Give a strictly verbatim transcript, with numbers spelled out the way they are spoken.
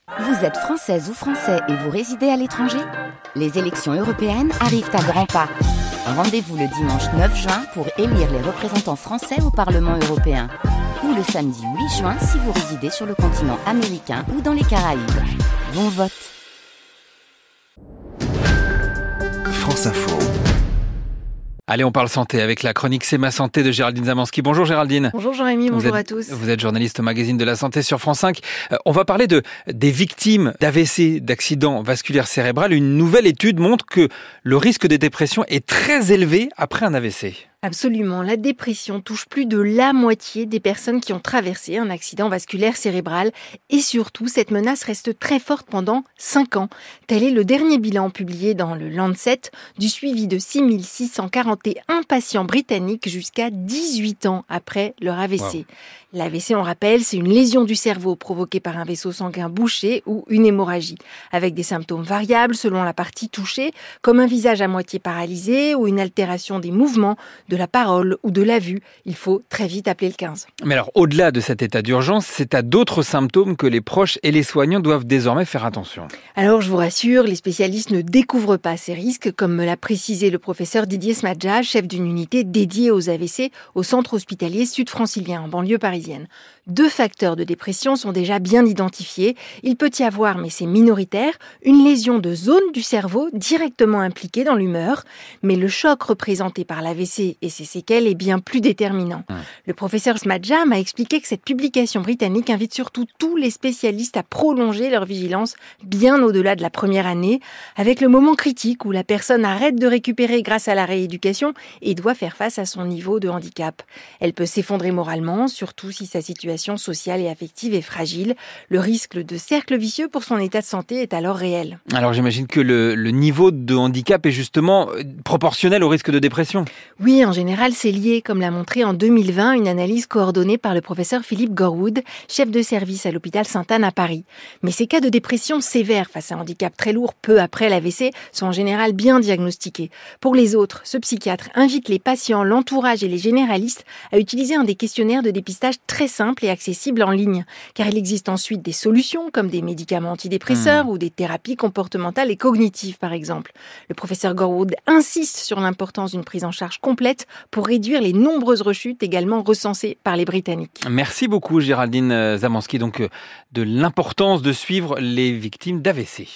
Vous êtes française ou français et vous résidez à l'étranger ? Les élections européennes arrivent à grands pas. Rendez-vous le dimanche neuf juin pour élire les représentants français au Parlement européen. Ou le samedi huit juin si vous résidez sur le continent américain ou dans les Caraïbes. Bon vote. France Info. Allez, on parle santé avec la chronique C'est ma santé de Géraldine Zamanski. Bonjour Géraldine. Bonjour Jérémy, bonjour êtes, à tous. Vous êtes journaliste au magazine de la santé sur France cinq. Euh, on va parler de, des victimes d'A V C, d'accidents vasculaires cérébrales. Une nouvelle étude montre que le risque de dépression est très élevé après un A V C. Absolument, la dépression touche plus de la moitié des personnes qui ont traversé un accident vasculaire cérébral et surtout, cette menace reste très forte pendant cinq ans. Tel est le dernier bilan publié dans le Lancet du suivi de six mille six cent quarante et un patients britanniques jusqu'à dix-huit ans après leur A V C. Wow. L'A V C, on rappelle, c'est une lésion du cerveau provoquée par un vaisseau sanguin bouché ou une hémorragie, avec des symptômes variables selon la partie touchée, comme un visage à moitié paralysé ou une altération des mouvements, de la parole ou de la vue. Il faut très vite appeler le quinze. Mais alors, au-delà de cet état d'urgence, c'est à d'autres symptômes que les proches et les soignants doivent désormais faire attention. Alors, je vous rassure, les spécialistes ne découvrent pas ces risques, comme me l'a précisé le professeur Didier Smadja, chef d'une unité dédiée aux A V C au centre hospitalier sud-francilien, en banlieue parisienne. Deux facteurs de dépression sont déjà bien identifiés. Il peut y avoir, mais c'est minoritaire, une lésion de zone du cerveau directement impliquée dans l'humeur. Mais le choc représenté par l'A V C et ses séquelles est bien plus déterminant. Mmh. Le professeur Smadja m'a expliqué que cette publication britannique invite surtout tous les spécialistes à prolonger leur vigilance bien au-delà de la première année, avec le moment critique où la personne arrête de récupérer grâce à la rééducation et doit faire face à son niveau de handicap. Elle peut s'effondrer moralement, surtout si sa situation sociale et affective est fragile. Le risque de cercle vicieux pour son état de santé est alors réel. Alors j'imagine que le, le niveau de handicap est justement proportionnel au risque de dépression. Oui, en général, c'est lié, comme l'a montré en deux mille vingt une analyse coordonnée par le professeur Philippe Gorwood, chef de service à l'hôpital Sainte-Anne à Paris. Mais ces cas de dépression sévère face à un handicap très lourd peu après l'A V C sont en général bien diagnostiqués. Pour les autres, ce psychiatre invite les patients, l'entourage et les généralistes à utiliser un des questionnaires de dépistage très simple et accessible en ligne, car il existe ensuite des solutions comme des médicaments antidépresseurs mmh. ou des thérapies comportementales et cognitives par exemple. Le professeur Gorwood insiste sur l'importance d'une prise en charge complète pour réduire les nombreuses rechutes également recensées par les Britanniques. Merci beaucoup Géraldine Zamanski, donc de l'importance de suivre les victimes d'A V C.